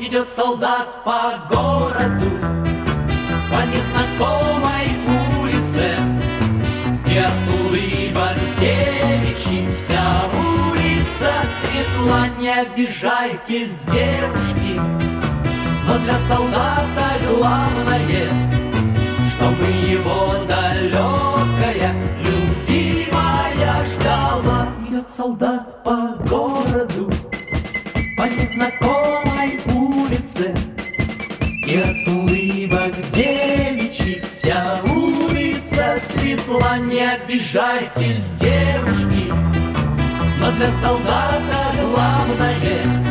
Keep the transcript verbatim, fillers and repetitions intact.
Идет солдат по городу, по незнакомой улице, и от улыбок девичьих вся улица светла. Не обижайтесь, девушки, но для солдата главное, чтобы его далекая любимая ждала. Идет солдат по городу, по незнакомой улице, и от улыбок девичьих вся улица светла. Не обижайтесь, девушки, но для солдата главное,